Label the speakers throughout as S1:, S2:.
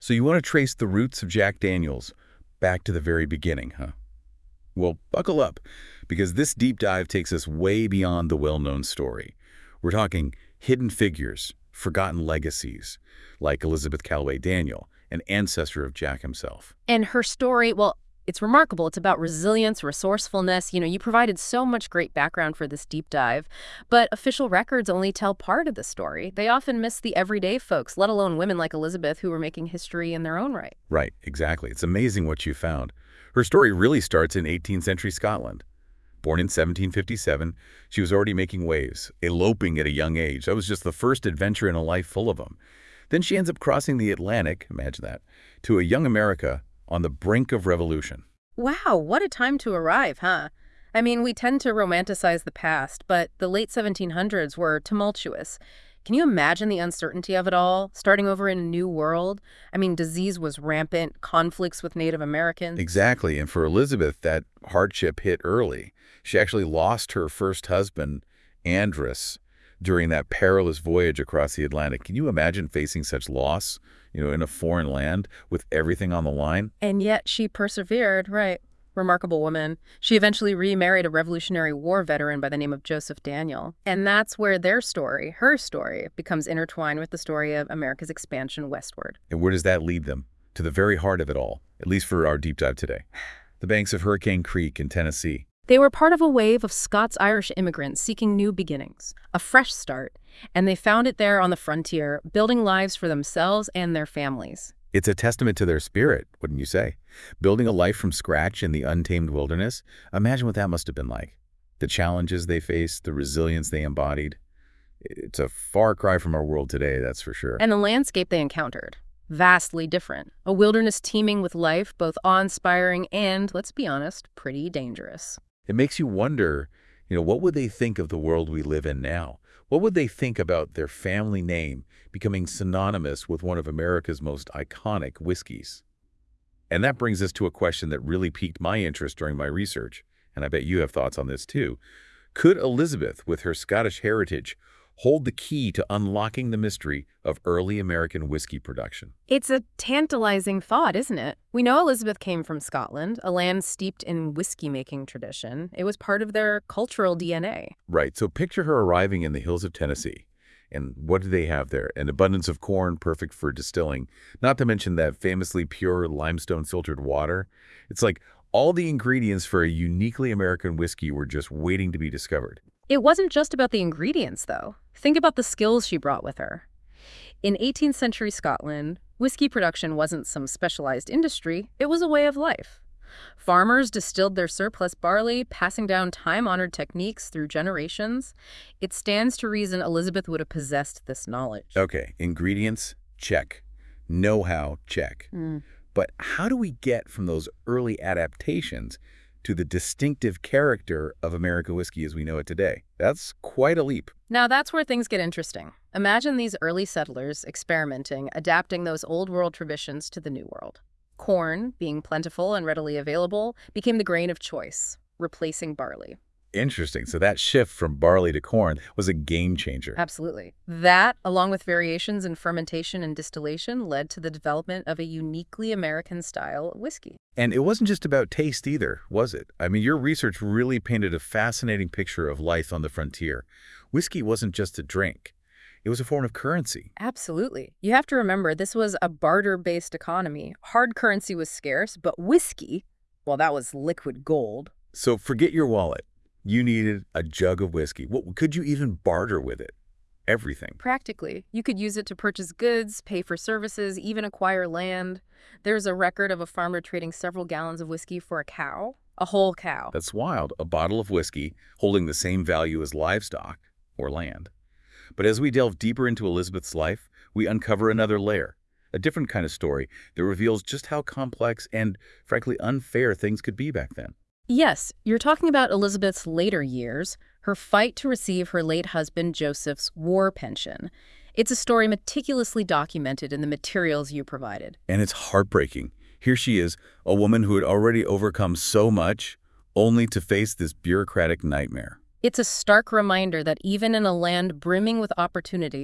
S1: So you want to trace the roots of Jack Daniels back to the very beginning, huh? Well, buckle up, because this deep dive takes us way beyond the well-known story. We're talking hidden figures, forgotten legacies, like Elizabeth Callaway Daniel, an ancestor of Jack himself.
S2: And her story, well, it's remarkable. It's about resilience, resourcefulness. You provided so much great background for this deep dive, but official records only tell part of the story. They often miss the everyday folks, let alone women like Elizabeth who were making history in their own right.
S1: Right, exactly. It's amazing what you found. Her story really starts in 18th century Scotland. Born in 1757, she was already making waves, eloping at a young age. That was just the first adventure in a life full of them. Then she ends up crossing the Atlantic, imagine that, to a young America on the brink of revolution.
S2: Wow, what a time to arrive, huh? I mean, we tend to romanticize the past, but the late 1700s were tumultuous. Can you imagine the uncertainty of it all, starting over in a new world? I mean, disease was rampant, conflicts with Native Americans.
S1: Exactly, and for Elizabeth, that hardship hit early. She actually lost her first husband, Andros, during that perilous voyage across the Atlantic. Can you imagine facing such loss, in a foreign land with everything on the line?
S2: And yet she persevered, right? Remarkable woman. She eventually remarried a Revolutionary War veteran by the name of Joseph Daniel. And that's where their story, her story, becomes intertwined with the story of America's expansion westward.
S1: And where does that lead them? To the very heart of it all, at least for our deep dive today. The banks of Hurricane Creek in Tennessee.
S2: They were part of a wave of Scots-Irish immigrants seeking new beginnings, a fresh start, and they found it there on the frontier, building lives for themselves and their families.
S1: It's a testament to their spirit, wouldn't you say? Building a life from scratch in the untamed wilderness. Imagine what that must have been like. The challenges they faced, the resilience they embodied. It's a far cry from our world today, that's for sure.
S2: And the landscape they encountered, vastly different. A wilderness teeming with life, both awe-inspiring and, let's be honest, pretty dangerous.
S1: It makes you wonder, what would they think of the world we live in now? What would they think about their family name becoming synonymous with one of America's most iconic whiskeys? And that brings us to a question that really piqued my interest during my research, and I bet you have thoughts on this too. Could Elizabeth, with her Scottish heritage, hold the key to unlocking the mystery of early American whiskey production?
S2: It's a tantalizing thought, isn't it? We know Elizabeth came from Scotland, a land steeped in whiskey-making tradition. It was part of their cultural DNA.
S1: Right, so picture her arriving in the hills of Tennessee. And what do they have there? An abundance of corn, perfect for distilling. Not to mention that famously pure limestone filtered water. It's like all the ingredients for a uniquely American whiskey were just waiting to be discovered.
S2: It wasn't just about the ingredients, though. Think about the skills she brought with her. In 18th century Scotland, whiskey production wasn't some specialized industry, it was a way of life. Farmers distilled their surplus barley, passing down time-honored techniques through generations. It stands to reason Elizabeth would have possessed this knowledge.
S1: Okay, ingredients, check. Know-how, check. But how do we get from those early adaptations to the distinctive character of American whiskey as we know it today? That's quite a leap.
S2: Now that's where things get interesting. Imagine these early settlers experimenting, adapting those old world traditions to the new world. Corn, being plentiful and readily available, became the grain of choice, replacing barley.
S1: Interesting. So that shift from barley to corn was a game changer.
S2: Absolutely. That, along with variations in fermentation and distillation, led to the development of a uniquely American style whiskey.
S1: And it wasn't just about taste either, was it? I mean, your research really painted a fascinating picture of life on the frontier. Whiskey wasn't just a drink. It was a form of currency.
S2: Absolutely. You have to remember, this was a barter-based economy. Hard currency was scarce, but whiskey, well, that was liquid gold.
S1: So forget your wallet. You needed a jug of whiskey. What could you even barter with it? Everything.
S2: Practically. You could use it to purchase goods, pay for services, even acquire land. There's a record of a farmer trading several gallons of whiskey for a cow. A whole cow.
S1: That's wild. A bottle of whiskey holding the same value as livestock or land. But as we delve deeper into Elizabeth's life, we uncover another layer, a different kind of story that reveals just how complex and, frankly, unfair things could be back then.
S2: Yes, you're talking about Elizabeth's later years, her fight to receive her late husband Joseph's war pension. It's a story meticulously documented in the materials you provided.
S1: And it's heartbreaking. Here she is, a woman who had already overcome so much, only to face this bureaucratic nightmare.
S2: It's a stark reminder that even in a land brimming with opportunity,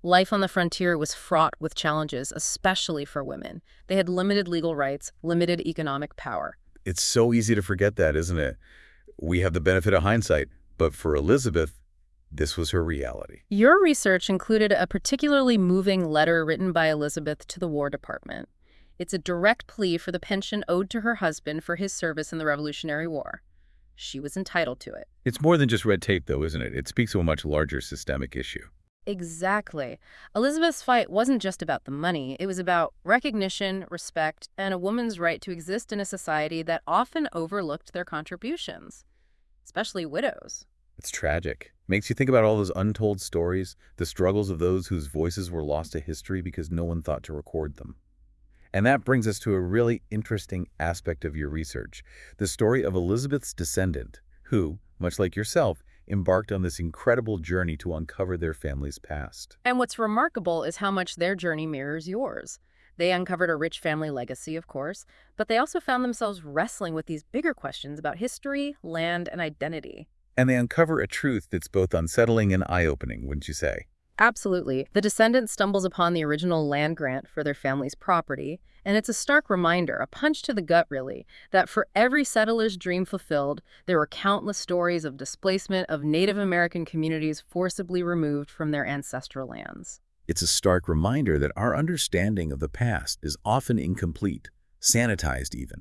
S2: Life on the frontier was fraught with challenges, especially for women. They had limited legal rights, limited economic power.
S1: It's so easy to forget that, isn't it? We have the benefit of hindsight, but for Elizabeth, this was her reality.
S2: Your research included a particularly moving letter written by Elizabeth to the War Department. It's a direct plea for the pension owed to her husband for his service in the Revolutionary War. She was entitled to it.
S1: It's more than just red tape, though, isn't it? It speaks to a much larger systemic issue.
S2: Exactly. Elizabeth's fight wasn't just about the money. It was about recognition, respect, and a woman's right to exist in a society that often overlooked their contributions, especially widows.
S1: It's tragic. Makes you think about all those untold stories, the struggles of those whose voices were lost to history because no one thought to record them. And that brings us to a really interesting aspect of your research, the story of Elizabeth's descendant, who, much like yourself, embarked on this incredible journey to uncover their family's past.
S2: And what's remarkable is how much their journey mirrors yours. They uncovered a rich family legacy, of course, but they also found themselves wrestling with these bigger questions about history, land, and identity.
S1: And they uncover a truth that's both unsettling and eye-opening, wouldn't you say?
S2: Absolutely. The descendant stumbles upon the original land grant for their family's property, and it's a stark reminder, a punch to the gut really, that for every settler's dream fulfilled, there were countless stories of displacement of Native American communities forcibly removed from their ancestral lands.
S1: It's a stark reminder that our understanding of the past is often incomplete, sanitized even.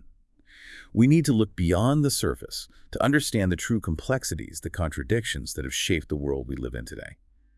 S1: We need to look beyond the surface to understand the true complexities, the contradictions that have shaped the world we live in today.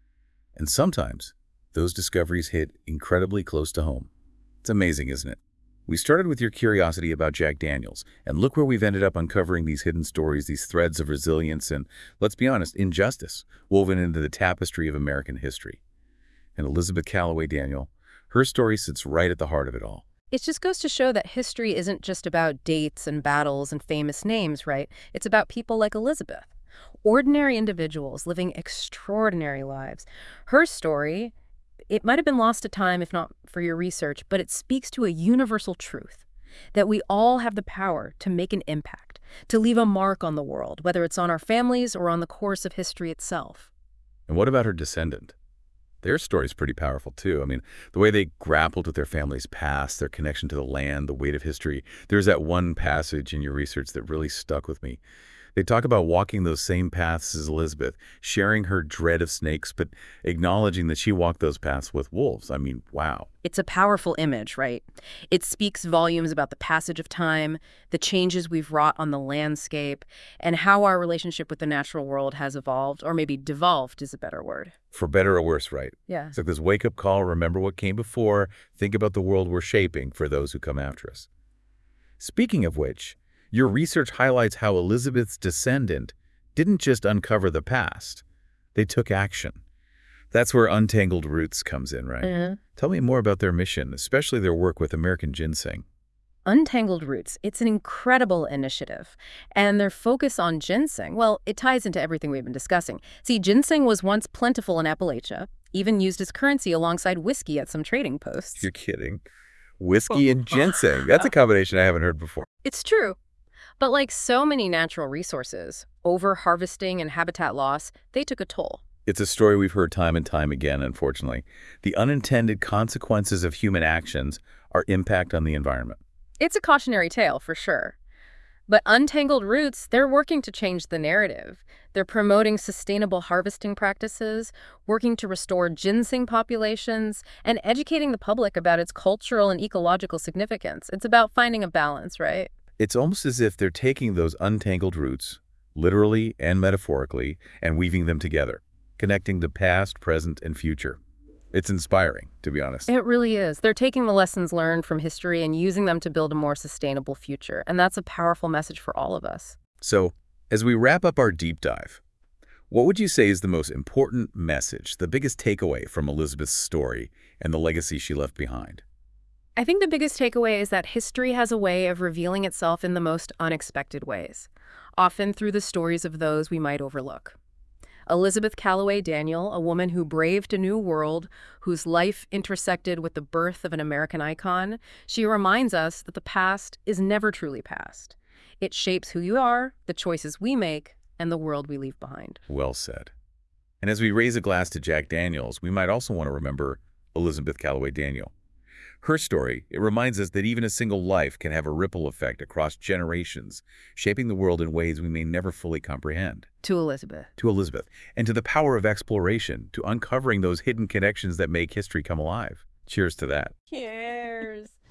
S1: And sometimes, those discoveries hit incredibly close to home. It's amazing, isn't it? We started with your curiosity about Jack Daniels, and look where we've ended up uncovering these hidden stories, these threads of resilience and, let's be honest, injustice woven into the tapestry of American history. And Elizabeth Callaway Daniel, her story sits right at the heart of it all.
S2: It just goes to show that history isn't just about dates and battles and famous names, right? It's about people like Elizabeth. Ordinary individuals living extraordinary lives. Her story, it might have been lost to time if not for your research, but it speaks to a universal truth, that we all have the power to make an impact, to leave a mark on the world, whether it's on our families or on the course of history itself.
S1: And what about her descendant? Their story's pretty powerful, too. I mean, the way they grappled with their family's past, their connection to the land, the weight of history. There's that one passage in your research that really stuck with me. They talk about walking those same paths as Elizabeth, sharing her dread of snakes, but acknowledging that she walked those paths with wolves. I mean, wow.
S2: It's a powerful image, right? It speaks volumes about the passage of time, the changes we've wrought on the landscape, and how our relationship with the natural world has evolved, or maybe devolved is a better word.
S1: For better or worse, right?
S2: Yeah.
S1: It's like this wake-up call, remember what came before, think about the world we're shaping for those who come after us. Speaking of which, your research highlights how Elizabeth's descendant didn't just uncover the past, they took action. That's where Untangled Roots comes in, right? Tell me more about their mission, especially their work with American ginseng.
S2: Untangled Roots, it's an incredible initiative. And their focus on ginseng, well, it ties into everything we've been discussing. See, ginseng was once plentiful in Appalachia, even used as currency alongside whiskey at some trading posts.
S1: You're kidding. Whiskey and ginseng. That's a combination I haven't heard before.
S2: It's true. But like so many natural resources, over-harvesting and habitat loss, they took a toll.
S1: It's a story we've heard time and time again, unfortunately. The unintended consequences of human actions are impact on the environment.
S2: It's a cautionary tale, for sure. But Untangled Roots, they're working to change the narrative. They're promoting sustainable harvesting practices, working to restore ginseng populations, and educating the public about its cultural and ecological significance. It's about finding a balance, right?
S1: It's almost as if they're taking those untangled roots, literally and metaphorically, and weaving them together, connecting the past, present, and future. It's inspiring, to be honest.
S2: It really is. They're taking the lessons learned from history and using them to build a more sustainable future. And that's a powerful message for all of us.
S1: So, as we wrap up our deep dive, what would you say is the most important message, the biggest takeaway from Elizabeth's story and the legacy she left behind?
S2: I think the biggest takeaway is that history has a way of revealing itself in the most unexpected ways, often through the stories of those we might overlook. Elizabeth Callaway Daniel, a woman who braved a new world, whose life intersected with the birth of an American icon, she reminds us that the past is never truly past. It shapes who you are, the choices we make, and the world we leave behind.
S1: Well said. And as we raise a glass to Jack Daniels, we might also want to remember Elizabeth Callaway Daniel. Her story, it reminds us that even a single life can have a ripple effect across generations, shaping the world in ways we may never fully comprehend.
S2: To Elizabeth.
S1: To Elizabeth, and to the power of exploration, to uncovering those hidden connections that make history come alive. Cheers to that.
S2: Cheers.